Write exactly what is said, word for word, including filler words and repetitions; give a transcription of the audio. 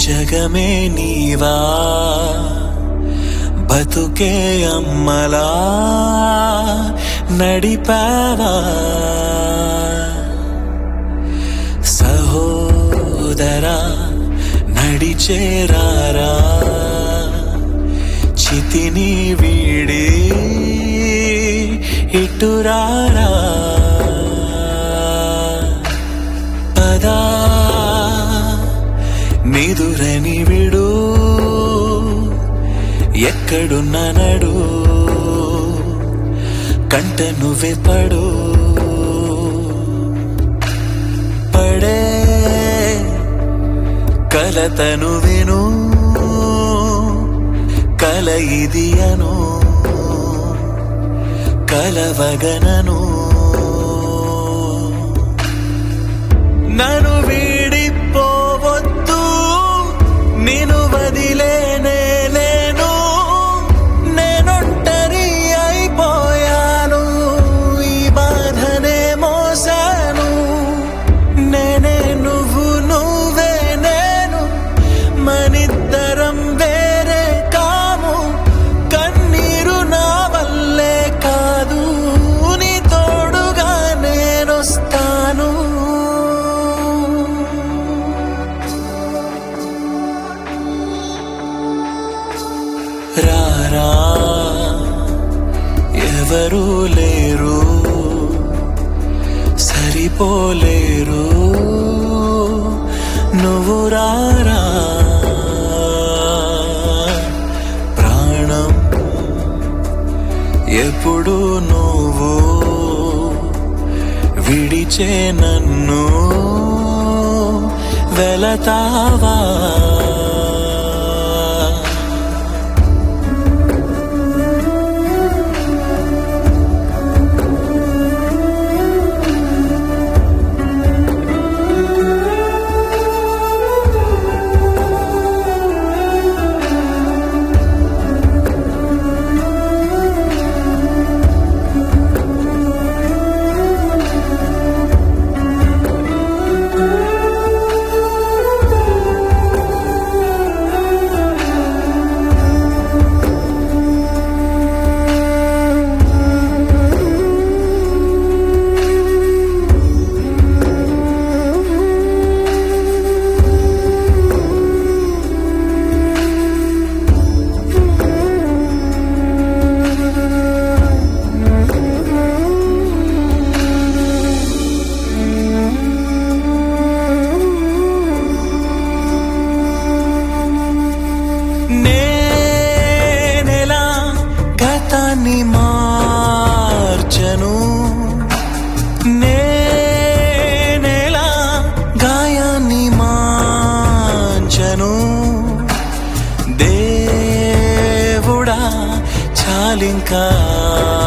జగమే నీవా బతుకే అమ్మలా నడిపావా సహోదరా నడిచేరారా చితిని వీడి ఇటురారా పదా నిదురని విడు ఎక్కడున్న నడు కంట నువ్వే పడు పడే కలతను విను కల ఇది అను కలవగనను నన్ను వీడిపోవద్దు నిన్ను వదిలేనే లేను నేనొంటరి అయిపోయాను ఈ బాధనే మోసాను నేనే నువ్వు నువ్వే నేను మనిద్దరం వేరే కాము కన్నీరు నా వల్లే కాదు నీ తోడుగా నేనొస్తాను రారా ఎవరు లేరు సరిపోలేరు నువ్వు రారా ప్రాణం ఎప్పుడు నువ్వు విడిచే నన్ను వెళతావా మార్చను నేనెలా గాయాన్ని మాంచను దేవుడా చాలింకా